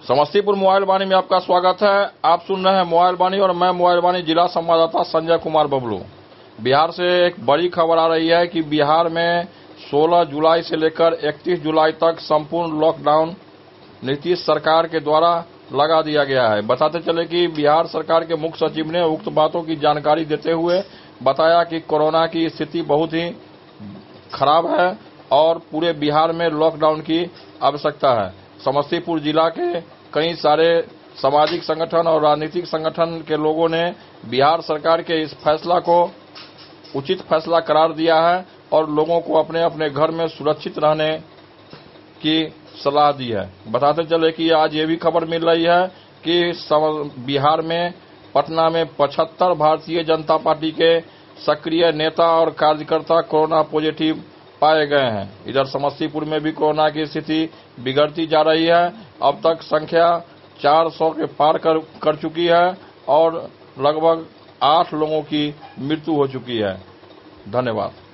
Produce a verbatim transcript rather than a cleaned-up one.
Samastipur mobile वाणी में आपका स्वागत है। आप सुन रहे हैं मोबाइल वाणी और मैं मोबाइल वाणी जिला संवाददाता संजय कुमार बबलू। बिहार से एक बड़ी खबर आ रही है कि बिहार में सोलह जुलाई से लेकर इकतीस जुलाई तक संपूर्ण लॉकडाउन नीतीश सरकार के द्वारा लगा दिया गया है। बताते चले कि बिहार सरकार के मुख्य सचिव ने उक्त बातों की जानकारी देते हुए बताया कि कोरोना की स्थिति बहुत ही खराब है और पूरे बिहार में लॉकडाउन की आवश्यकता है। समस्तीपुर जिला के कई सारे सामाजिक संगठन और राजनीतिक संगठन के लोगों ने बिहार सरकार के इस फैसला को उचित फैसला करार दिया है और लोगों को अपने अपने घर में सुरक्षित रहने की सलाह दी है। बताते चले कि आज ये भी खबर मिल रही है कि बिहार में पटना में पचहत्तर भारतीय जनता पार्टी के सक्रिय नेता और कार्यकर्ता कोरोना पॉजिटिव पाए गए हैं। इधर समस्तीपुर में भी कोरोना की स्थिति बिगड़ती जा रही है। अब तक संख्या चार सौ के पार कर, कर चुकी है और लगभग आठ लोगों की मृत्यु हो चुकी है। धन्यवाद।